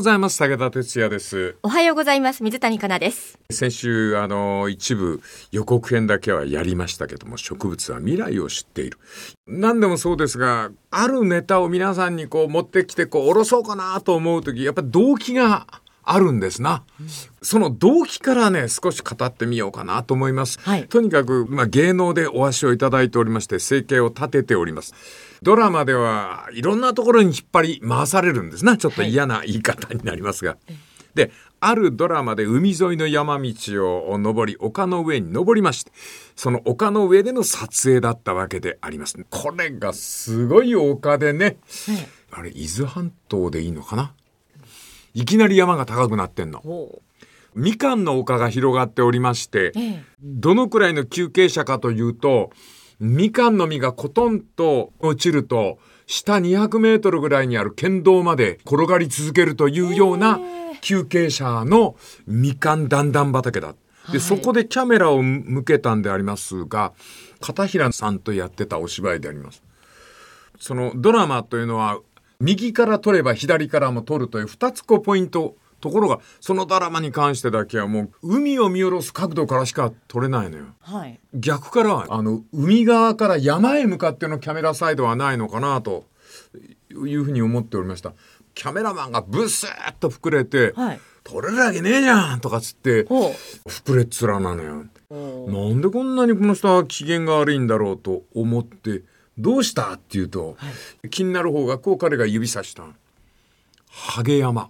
ざいます。武田哲也です。 おはようございます。水谷香奈です。 先週一部予告編だけはやりましたけども、植物は未来を知っている。何でもそうですが、あるネタを皆さんに持ってきて下ろそうかなと思うとき、やっぱり動機があるんですな、その動機からね少し語ってみようかなと思います、とにかく、芸能でお足をいただいておりまして生計を立てております。ドラマではいろんなところに引っ張り回されるんですな。ちょっと嫌な言い方になりますが、であるドラマで海沿いの山道を登り丘の上に登りまして、その丘の上での撮影だったわけであります。これがすごい丘でね、あれ伊豆半島でいいのかな、いきなり山が高くなってんの。みかんの丘が広がっておりまして、どのくらいの急傾斜かというと、みかんの実がコトンと落ちると下200メートルぐらいにある県道まで転がり続けるというような急傾斜のみかん段々畑だ。で、そこでキャメラを向けたんでありますが、片平さんとやってたお芝居であります。そのドラマというのは右から撮れば左からも撮るという2つポイント。ところがそのドラマに関してだけはもう海を見下ろす角度からしか撮れないのよ、逆から海側から山へ向かってのキャメラサイドはないのかなというふうに思っておりました。キャメラマンがブスーッと膨れて、撮れるわけねえじゃんとかつって膨れっ面なのよ。なんでこんなにこの人は機嫌が悪いんだろうと思って、どうしたって言うと、気になる方が彼が指さしたハゲ山。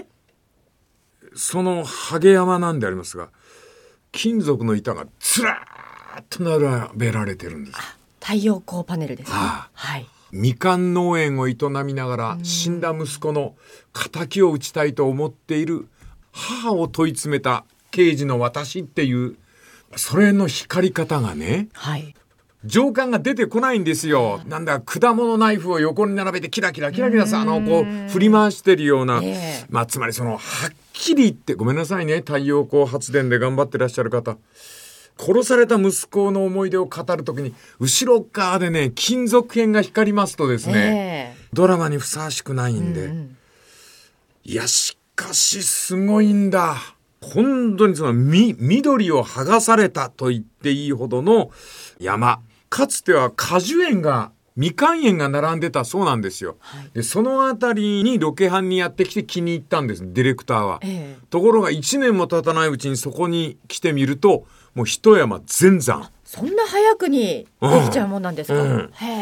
そのハゲ山なんでありますが、金属の板がずらーっと並べられてるんです。 太陽光パネルですね。 みかん農園を営みながら死んだ息子の仇を討ちたいと思っている母を問い詰めた刑事の私っていう、それの光り方がね、情感が出てこないんですよ。なんだ果物ナイフを横に並べてキラキラキラキラさ振り回してるような、つまりそのはっきり言って、ごめんなさいね、太陽光発電で頑張ってらっしゃる方、殺された息子の思い出を語るときに後ろ側でね金属片が光りますとですね、ドラマにふさわしくないんで、いやしかしすごいんだ。本当にその緑を剥がされたと言っていいほどの山。かつては果樹園がみかん園が並んでたそうなんですよ、でそのあたりにロケハンにやってきて気に入ったんです、ディレクターは、ところが1年も経たないうちにそこに来てみるともう一山全山。 そんな早くにできちゃうもんなんですか。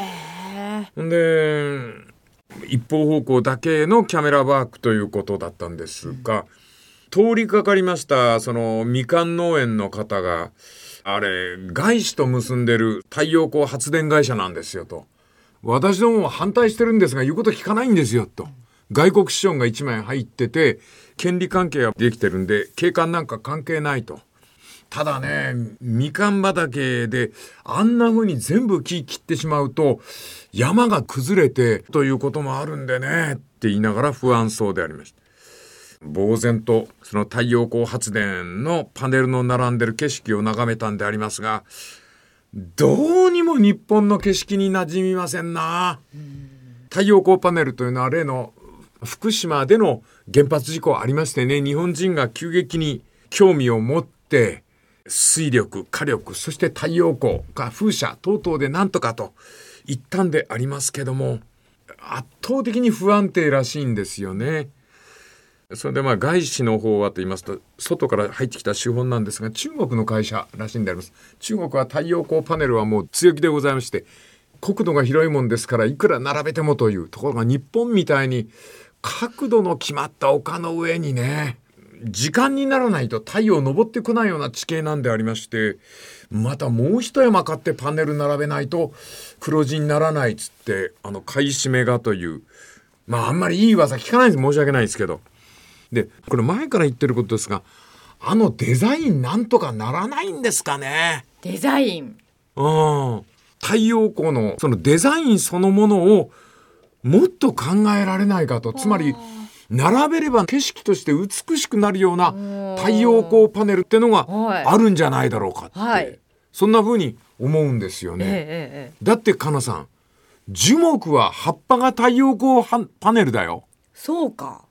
で一方方向だけのキャメラワークということだったんですが、通りかかりましたそのみかん農園の方が、あれ外資と結んでる太陽光発電会社なんですよと。私どもは反対してるんですが言うこと聞かないんですよと。外国資本が1枚入ってて権利関係ができてるんで景観なんか関係ないと。ただね、みかん畑であんな風に全部木切ってしまうと山が崩れてということもあるんでねって言いながら不安そうでありました。呆然とその太陽光発電のパネルの並んでる景色を眺めたんでありますが、どうにも日本の景色に馴染みませんな。太陽光パネルというのは例の福島での原発事故ありましてね、日本人が急激に興味を持って水力、火力、そして太陽光が風車等々でなんとかと言ったんでありますけども、圧倒的に不安定らしいんですよね。それで外資の方はと言いますと外から入ってきた資本なんですが、中国の会社らしいんであります。中国は太陽光パネルはもう強気でございまして、国土が広いもんですからいくら並べてもというところが、日本みたいに角度の決まった丘の上にね時間にならないと太陽昇ってこないような地形なんでありまして、またもう一山買ってパネル並べないと黒字にならないっつって買い占めがという、あんまりいい噂聞かないんです。申し訳ないですけど。でこれ前から言ってることですが、デザインなんとかならないんですかね。 デザイン、 太陽光のそのデザインそのものをもっと考えられないかと。つまり並べれば景色として美しくなるような太陽光パネルってのがあるんじゃないだろうかって、そんな風に思うんですよね。だってかなさん、樹木は葉っぱが太陽光パネルだよ。 そうか。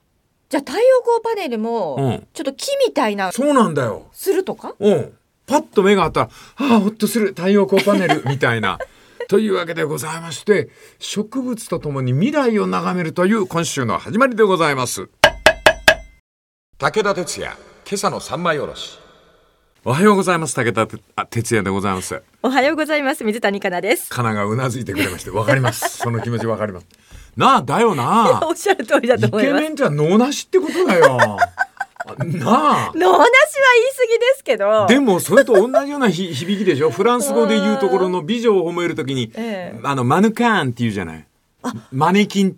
じゃあ太陽光パネルうもんちょっと木みたいなそうなんだよ。 するとか。 パッと目があったら、ほっとする太陽光パネルみたいな。というわけでございまして、植物とともに未来を眺めるという今週の始まりでございます。武田鉄矢、今朝の三枚おろし。おはようございます。武田鉄矢でございます。 おはようございます。水谷香奈です。 かながうなずいてくれまして、わかります。その気持ちわかります。なあ、だよな。 おっしゃる通りだと思います。 イケメンじゃ脳なしってことだよ。なあ。 脳なしは言い過ぎですけど。 でもそれと同じような響きでしょ。フランス語で言うところの美女を褒めるときに、マヌカーンって言うじゃない。マネキンって。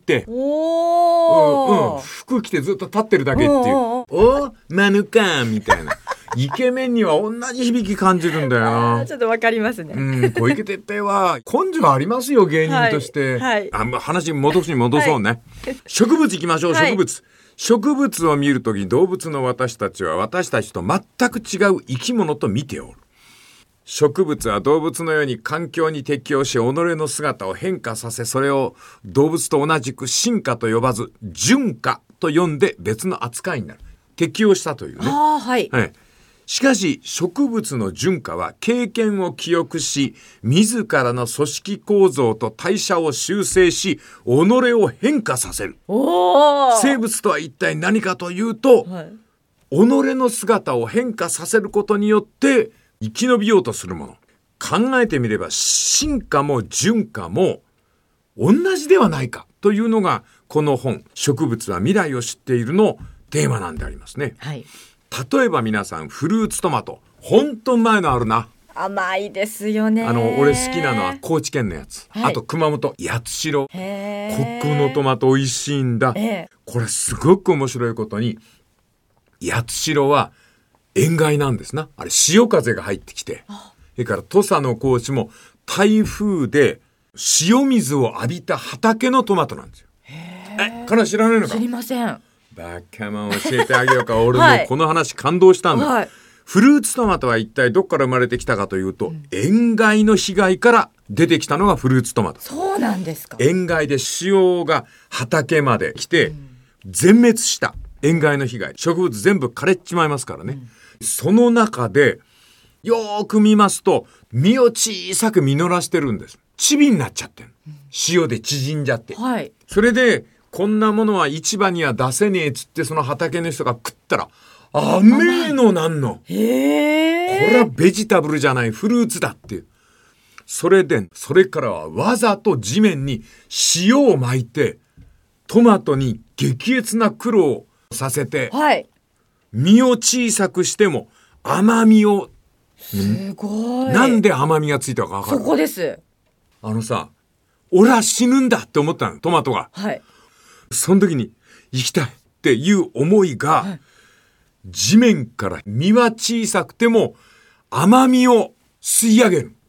服着てずっと立ってるだけっていう。マヌカーンみたいな。イケメンには同じ響き感じるんだよな。 ちょっとわかりますね。 小池徹平は根性ありますよ、芸人として。話戻そうね。植物行きましょう、植物。植物を見るとき動物の私たちは私たちと全く違う生き物と見ておる。植物は動物のように環境に適応し己の姿を変化させ、それを動物と同じく進化と呼ばず順化と呼んで別の扱いになる。適応したというね。しかし植物の順化は経験を記憶し、自らの組織構造と代謝を修正し己を変化させる。生物とは一体何かというと、己の姿を変化させることによって生き延びようとするもの。考えてみれば進化も順化も同じではないかというのがこの本植物は未来を知っているのテーマなんでありますね。例えば皆さんフルーツトマトほんとうまいのあるな。 甘いですよね。 俺好きなのは高知県のやつ、あと熊本八代。ここのトマト美味しいんだ。これすごく面白いことに八代は塩害なんですな。あれ潮風が入ってきて、それから土佐の高知も台風で塩水を浴びた畑のトマトなんですよ。かな知らないのか。 知りません。 バカマン教えてあげようか。俺もこの話感動したんだ。フルーツトマトは一体どっから生まれてきたかというと、塩害の被害から出てきたのがフルーツトマト。 そうなんですか。 塩害で塩が畑まで来て、全滅した塩害の被害。植物全部枯れちまいますからね。その中でよーく見ますと実を小さく実らしてるんです。チビになっちゃってる。塩で縮んじゃって。それでこんなものは市場には出せねえっつってその畑の人が食ったら甘えのなんの。これはベジタブルじゃないフルーツだっていう。それからはわざと地面に塩をまいてトマトに激烈な苦労をさせて、実を小さくしても甘みを。 すごい。 なんで甘みがついたか分かる？ そこです。 俺は死ぬんだって思ったの、トマトが。その時に生きたいっていう思いが、地面から実は小さくても甘みを吸い上げる。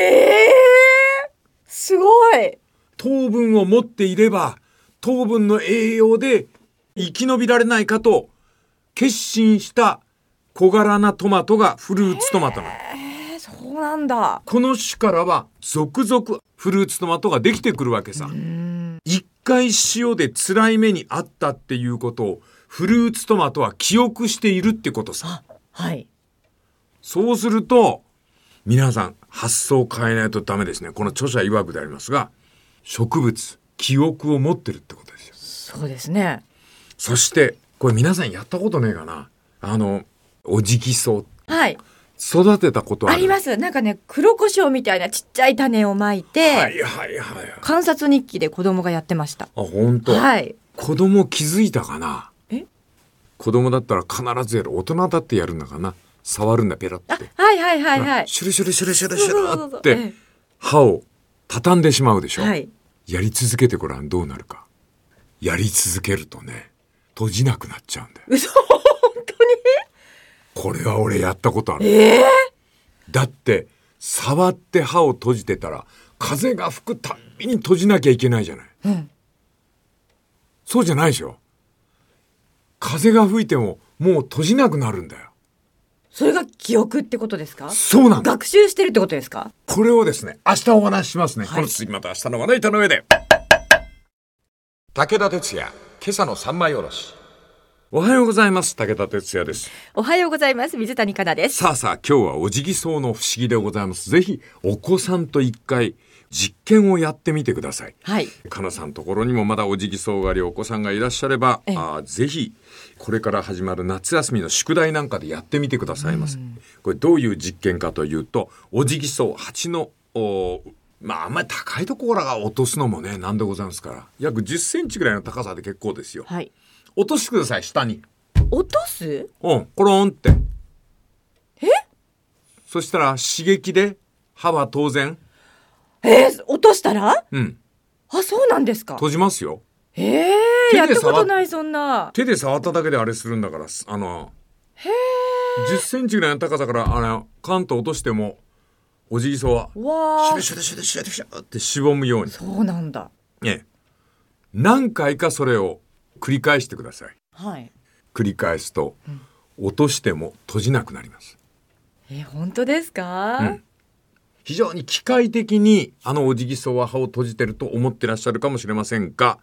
すごい。 糖分を持っていれば糖分の栄養で生き延びられないかと決心した小柄なトマトがフルーツトマトなの。 そうなんだ。 この種からは続々フルーツトマトができてくるわけさ。一回塩で辛い目にあったっていうことをフルーツトマトは記憶しているってことさ。そうすると皆さん発想を変えないとダメですね。この著者曰くでありますが、植物記憶を持ってるってことですよ。 そうですね。 そしてこれ皆さんやったことねえかな。オジギソウ。育てたことある？ あります。なんかね、黒胡椒みたいなちっちゃい種をまいて、観察日記で子供がやってました。 本当。子供気づいたかな。子供だったら必ずやる。大人だってやるんだかな。触るんだ、ペラって。シュルシュルシュルシュルシュルって歯を畳んでしまうでしょ。やり続けてごらん、どうなるか。やり続けるとね、閉じなくなっちゃうんだよ。 嘘？本当に？ これは俺やったことある。だって触って歯を閉じてたら風が吹くたびに閉じなきゃいけないじゃない。そうじゃないでしょ。風が吹いてももう閉じなくなるんだよ。 それが記憶ってことですか？ そうなんだ。 学習してるってことですか？ これをですね、明日お話ししますね。この続きまた明日のまな板の上で。武田鉄矢、今朝の三枚おろし。 おはようございます。武田哲也です。 おはようございます。水谷香奈です。 さあ今日はオジギソウの不思議でございます。ぜひお子さんと一回実験をやってみてください。 はい。 香奈さんのところにもまだオジギソウ狩りお子さんがいらっしゃれば、ぜひこれから始まる夏休みの宿題なんかでやってみてくださいませ。これどういう実験かというと、オジギソウ、蜂のあんまり高いところから落とすのもねなんでございますから、約10センチぐらいの高さで結構ですよ。 はい。 落としてください。下に落とす？ コロンって。そしたら刺激で歯は当然落としたら？そうなんですか。 閉じますよ。 やったことない。そんな手で触っただけであれするんだから、10センチぐらいの高さからカンと落としてもオジギソウはシュルシュルシュルシュルシュルってしぼむように。 そうなんだ。 何回かそれを繰り返してください。 はい。 繰り返すと、落としても閉じなくなります。 本当ですか？ 非常に機械的にオジギソウは歯を閉じてると思ってらっしゃるかもしれませんが、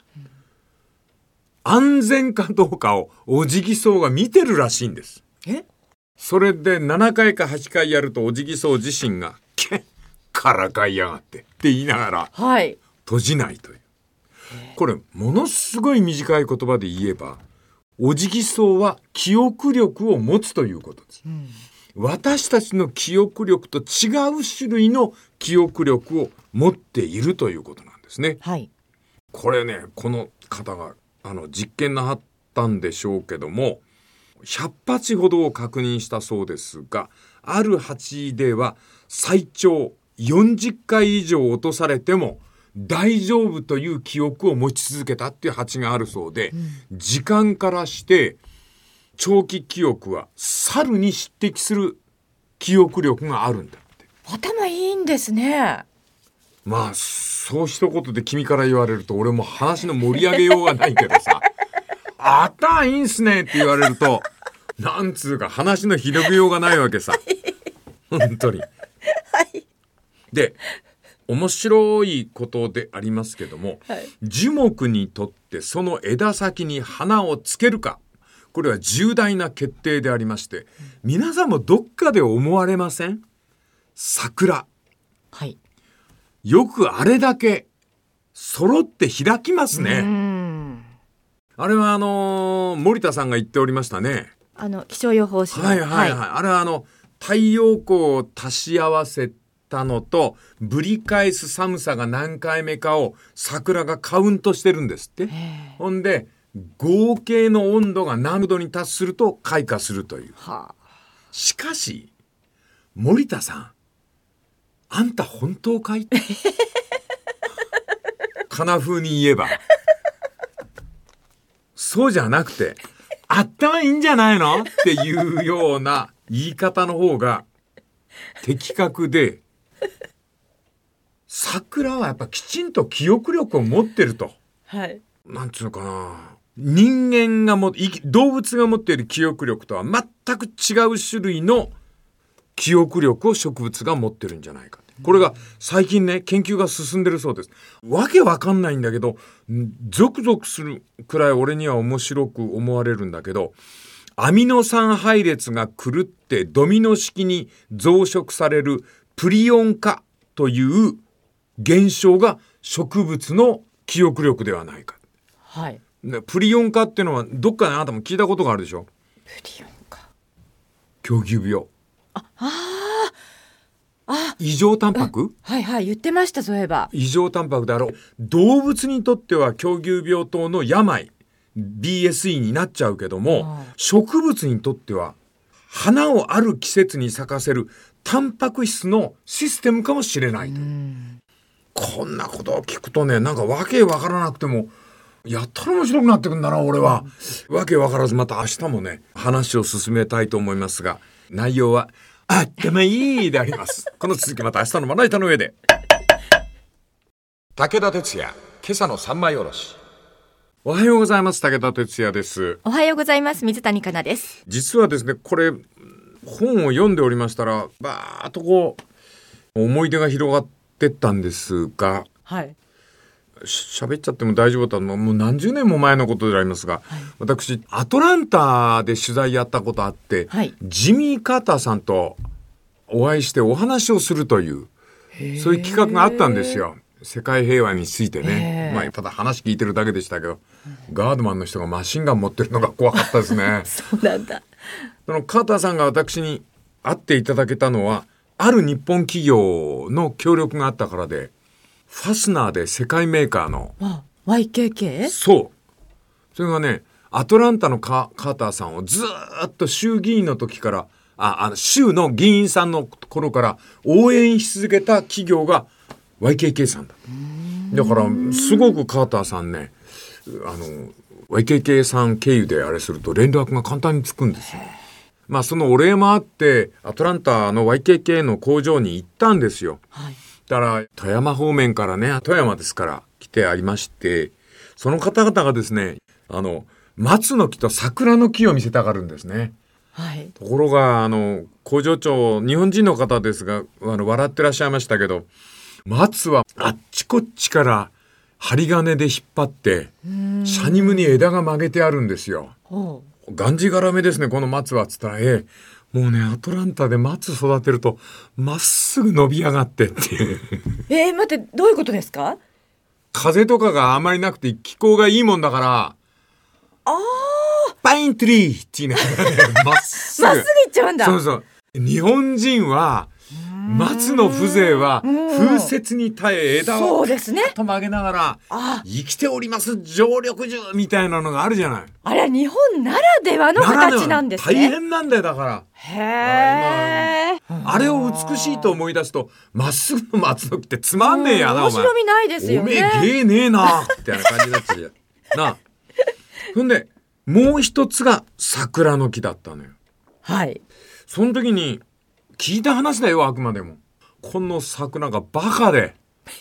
安全かどうかをオジギソウが見てるらしいんです。それで7回か8回やるとオジギソウ自身がからかいやがってって言いながら、閉じないという。これものすごい短い言葉で言えば、オジギソウは記憶力を持つということです。私たちの記憶力と違う種類の記憶力を持っているということなんですね。これね、この方が実験なさったんでしょうけども、100鉢ほどを確認したそうですが、ある鉢では最長40回以上落とされても大丈夫という記憶を持ち続けたっていう鉢があるそうで、時間からして長期記憶は猿に匹敵する記憶力があるんだって。 頭いいんですね。 そう一言で君から言われると俺も話の盛り上げようがないけどさ頭いいんすねって言われるとなんつうか話の広げようがないわけさ。本当に。で、面白いことでありますけども、樹木にとってその枝先に花をつけるか、これは重大な決定でありまして、皆さんもどっかで思われません？桜。よくあれだけ揃って開きますね。あれは森田さんが言っておりましたね。 気象予報士の。あれは太陽光を足し合わせたのとぶり返す寒さが何回目かを桜がカウントしてるんですって。ほんで合計の温度が何度に達すると開花するという。しかし森田さん、あんた本当かい？かな風に言えばそうじゃなくて頭いいんじゃないのっていうような言い方の方が的確で、桜はやっぱきちんと記憶力を持ってると。なんつうのかな、人間が動物が持っている記憶力とは全く違う種類の記憶力を植物が持ってるんじゃないか。これが最近ね、研究が進んでるそうです。わけわかんないんだけど、ゾクゾクするくらい俺には面白く思われるんだけど、アミノ酸配列が狂ってドミノ式に増殖されるプリオン化という現象が植物の記憶力ではないか。プリオン化っていうのはどっかであなたも聞いたことがあるでしょ。 プリオン化。 狂牛病。異常タンパク、 言ってました。そういえば異常タンパクで動物にとっては狂牛病等の病 BSE になっちゃうけども、植物にとっては花をある季節に咲かせるタンパク質のシステムかもしれないと。こんなことを聞くとね、なんかわけわからなくてもやったら面白くなってくんだな俺は。わけわからずまた明日もね話を進めたいと思いますが、内容は頭いいであります。この続きまた明日のまな板の上で。武田哲也、今朝の三枚おろし。おはようございます。武田哲也です。 おはようございます。水谷香奈です。 実はですね、これ本を読んでおりましたらバーッと思い出が広がってったんですが、 喋っちゃっても大丈夫だともう何十年も前のことでありますが、私アトランタで取材やったことあって、ジミー・カーターさんとお会いしてお話をするというそういう企画があったんですよ。世界平和についてね。ただ話聞いてるだけでしたけど、ガードマンの人がマシンガン持ってるのが怖かったですね。 そうなんだ。 そのカーターさんが私に会っていただけたのはある日本企業の協力があったからで、ファスナーで世界メーカーの YKK？ そう。それがね、アトランタのカーターさんをずっと衆議院の時から州の議員さんの頃から応援し続けた企業が YKK さんだ。だからすごくカーターさんね、YKK さん経由であれすると連絡が簡単につくんですよ。そのお礼もあってアトランタの YKK の工場に行ったんですよ。だから富山方面からね、富山ですから来てありまして、その方々がですね、松の木と桜の木を見せたがるんですね。ところが工場長日本人の方ですが笑ってらっしゃいましたけど、松はあっちこっちから針金で引っ張ってシャニムに枝が曲げてあるんですよ。がんじがらめですねこの松はつったら、もうねアトランタで松育てるとまっすぐ伸び上がってっていう待ってどういうことですか？ 風とかがあまりなくて気候がいいもんだからパイントリーっていうねまっすぐいっちゃうんだ。 そう日本人は松の風情は風雪に耐え枝をカッと曲げながら生きております常緑樹みたいなのがあるじゃない。 あれ日本ならではの形なんですね。 大変なんだよだから。あれを美しいと思い出すとまっすぐの松の木ってつまんねえやな、 面白みないですよね。 おめえ芸ねえなみたいな感じになっちゃうな。ほんでもう一つが桜の木だったのよ。その時に聞いた話だよ、あくまでも。この桜がバカで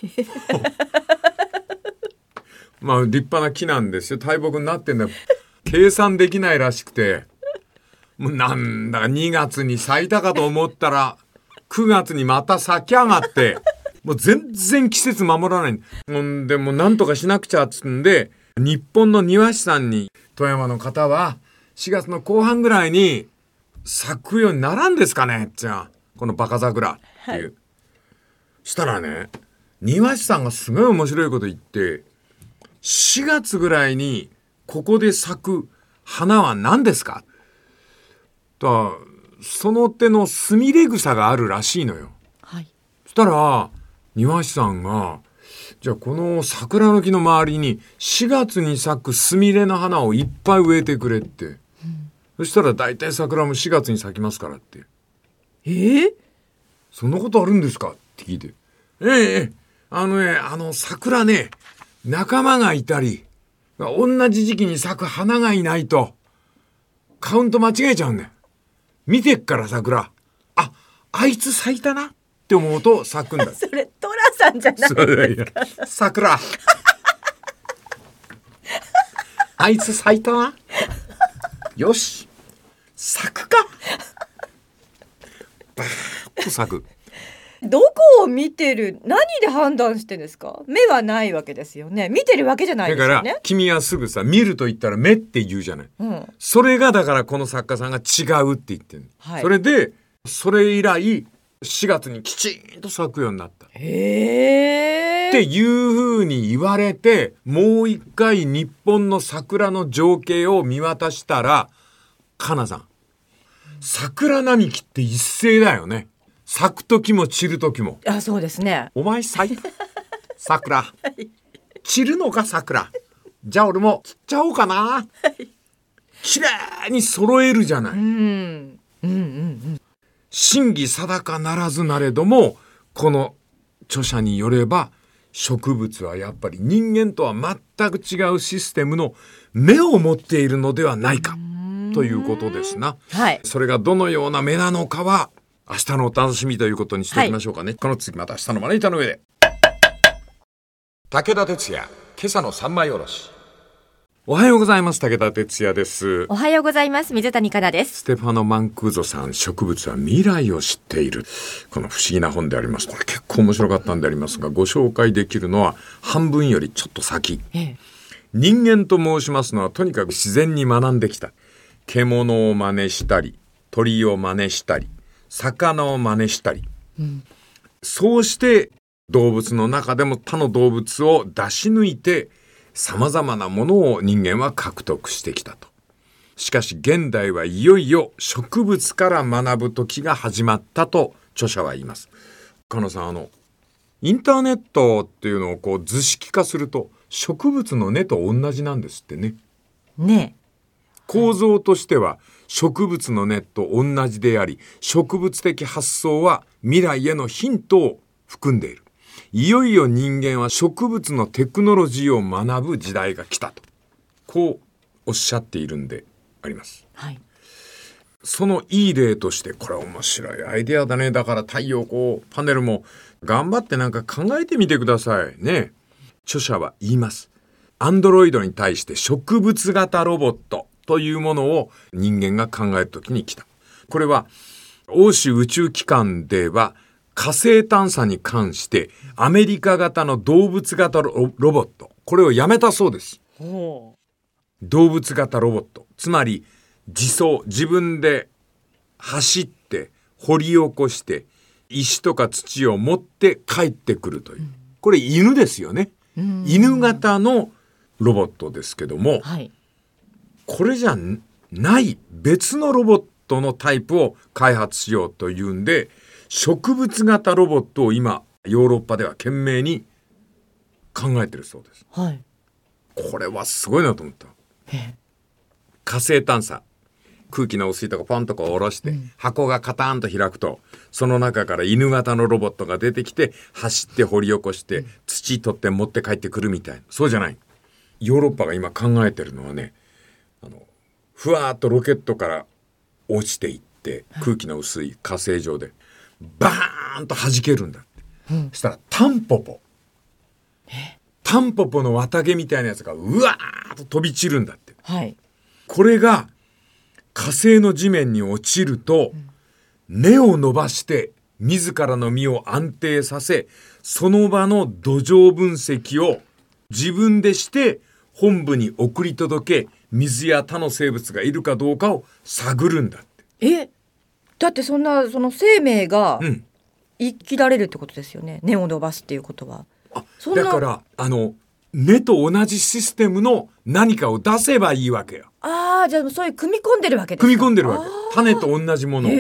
立派な木なんですよ。大木になってんだよ。計算できないらしくて、もうなんだ2月に咲いたかと思ったら9月にまた咲き上がってもう全然季節守らない。でもなんとかしなくちゃっつんで、日本の庭師さんに富山の方は4月の後半ぐらいに咲くようにならんですかねってこのバカ桜っていう、したらね庭師さんがすごい面白いこと言って、4月ぐらいにここで咲く花は何ですかと、その手のスミレ草があるらしいのよ。そしたら庭師さんがじゃあこの桜の木の周りに4月に咲くスミレの花をいっぱい植えてくれって、そしたら大体桜も4月に咲きますからって。そんなことあるんですかって聞いて、桜ね、仲間がいたり同じ時期に咲く花がいないとカウント間違えちゃうんだよ。見てっから桜、あいつ咲いたなって思うと咲くんだそれトラさんじゃないですか。 桜あいつ咲いたなよし咲くかバーッと咲く。 どこを見てる、何で判断してんですか？目はないわけですよね。見てるわけじゃないですよね。 だから君はすぐさ、見ると言ったら目って言うじゃない、それがだからこの作家さんが違うって言ってる、それでそれ以来4月にきちんと咲くようになった、っていう風に言われて、もう一回日本の桜の情景を見渡したら、かなさん、桜並木って一斉だよね。咲く時も散る時も。 そうですね。 お前咲いた桜、散るのか桜、じゃあ俺も散っちゃおうかな、綺麗に揃えるじゃない。真偽定かならずなれども、この著者によれば植物はやっぱり人間とは全く違うシステムの目を持っているのではないかということですな。それがどのような目なのかは明日のお楽しみということにしておきましょうかね。この次また明日のまな板の上で。武田鉄矢、今朝の三枚おろし。 おはようございます。武田哲也です。 おはようございます。水谷香奈です。 ステファノ・マンクーゾさん、植物は未来を知っている。この不思議な本であります。これ結構面白かったんでありますが、ご紹介できるのは半分よりちょっと先。人間と申しますのはとにかく自然に学んできた。獣を真似したり、鳥を真似したり、魚を真似したり。そうして動物の中でも他の動物を出し抜いて様々なものを人間は獲得してきたと。しかし現代はいよいよ植物から学ぶ時が始まったと著者は言います。加納さん、インターネットっていうのをこう図式化すると植物の根と同じなんですってね。 ね。 構造としては植物の根と同じであり、植物的発想は未来へのヒントを含んでいる。いよいよ人間は植物のテクノロジーを学ぶ時代が来たと、こうおっしゃっているんであります。 はい。 そのいい例として、これは面白いアイデアだね。だから太陽光パネルも頑張ってなんか考えてみてくださいね。著者は言います。アンドロイドに対して植物型ロボットというものを人間が考えるときに来た。これは欧州宇宙機関では火星探査に関してアメリカ型の動物型ロボット、これをやめたそうです。動物型ロボット、つまり自分で走って掘り起こして石とか土を持って帰ってくるという、これ犬ですよね。犬型のロボットですけども、はい、これじゃない別のロボットのタイプを開発しようというんで、植物型ロボットを今ヨーロッパでは懸命に考えてるそうです。 はい、 これはすごいなと思った。火星探査、空気の汚水とかポンとこう下ろして、箱がカターンと開くと、その中から犬型のロボットが出てきて走って掘り起こして土取って持って帰ってくるみたいな。そうじゃない。ヨーロッパが今考えてるのはね、ふわーっとロケットから落ちていって空気の薄い火星上でバーンと弾けるんだって、そしたらタンポポの綿毛みたいなやつがうわーっと飛び散るんだって、 はい、 これが火星の地面に落ちると、根を伸ばして自らの実を安定させ、その場の土壌分析を自分でして本部に送り届け、水や他の生物がいるかどうかを探るんだって。 だってその生命が生きられるってことですよね。根を伸ばすっていうことは。 だから根と同じシステムの何かを出せばいいわけよ。 じゃあそういう組み込んでるわけですか。 組み込んでるわけ。種と同じものを。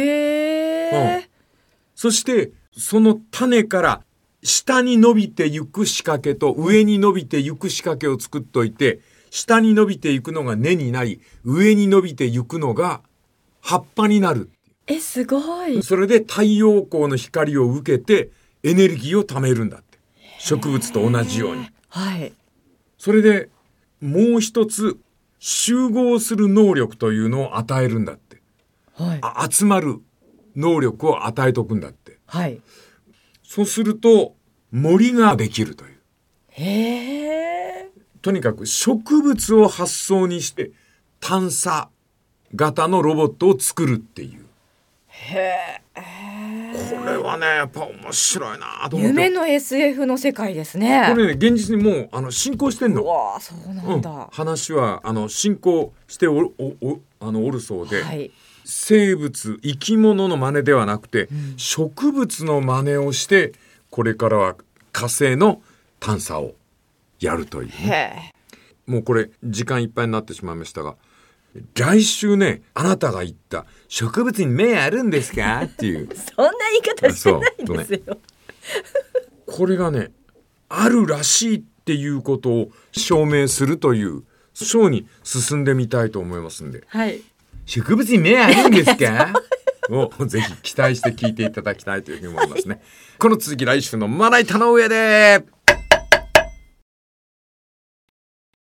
そしてその種から下に伸びていく仕掛けと上に伸びていく仕掛けを作っといて、下に伸びていくのが根になり、上に伸びていくのが葉っぱになる。 すごい。 それで太陽光の光を受けてエネルギーを貯めるんだって。植物と同じように。 はい。 それでもう一つ集合する能力というのを与えるんだって。はい。集まる能力を与えとくんだって。 はい。 そうすると森ができるという。とにかく植物を発想にして探査型のロボットを作るっていう。これはね、やっぱ面白いなと思って。 夢の SF の世界ですね。 これね、現実にもう進行してんの。 そうなんだ。 話は進行しておるそうで、はい、生物生き物の真似ではなくて、植物の真似をしてこれからは火星の探査をやるというね。もうこれ時間いっぱいになってしまいましたが、来週ね、あなたが言った植物に目あるんですかっていうそんな言い方してないですよ、 これがね、あるらしいっていうことを証明するという章に進んでみたいと思いますんで、 はい、 植物に目あるんですかをぜひ期待して聞いていただきたいというふうに思いますね。この続き来週のまな板の上で。